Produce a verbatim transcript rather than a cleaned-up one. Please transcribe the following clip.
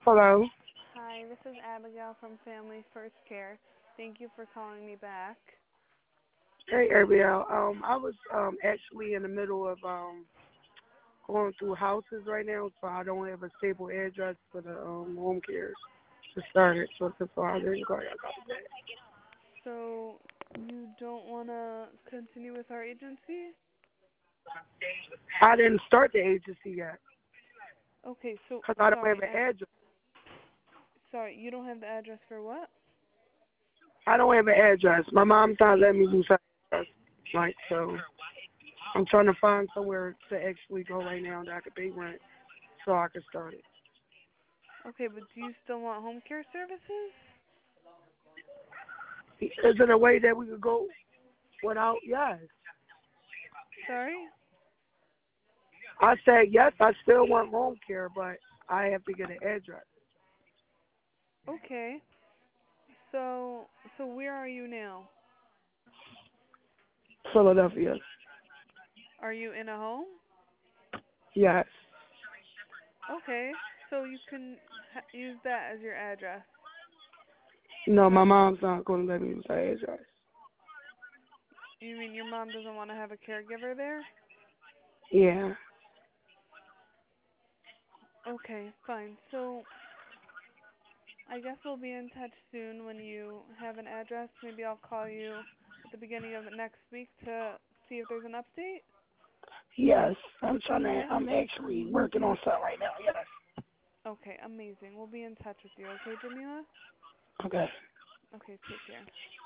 Hello. Hi, this is Abigail from Family First Care. Thank you for calling me back. Hey, Ariel. Um, I was um actually in the middle of um going through houses right now, so I don't have a stable address for the um home cares to start it. So that's why I didn't call you. So, you don't want to continue with our agency? I didn't start the agency yet Okay, so, because I don't have sorry, an I, address. sorry, you don't have the address for what? I don't have an address. My mom's not letting me do something like so. I'm trying to find somewhere to actually go right now that I can pay rent so I can start it. Okay, but do you still want home care services? Is it a way that we could go without? Yes. Sorry? I said, yes, I still want home care, but I have to get an address. Okay, so, so where are you now? Philadelphia. Are you in a home? Yes. Okay, so you can ha- use that as your address. No, my mom's not going to let me use her address. You mean your mom doesn't want to have a caregiver there? Yeah. Okay, fine. So I guess we'll be in touch soon when you have an address. Maybe I'll call you at the beginning of next week to see if there's an update. Yes. I'm trying to, Yeah? I'm actually working on something right now. Yes. Okay, amazing. We'll be in touch with you, okay, Jamila? Okay. Okay, take care.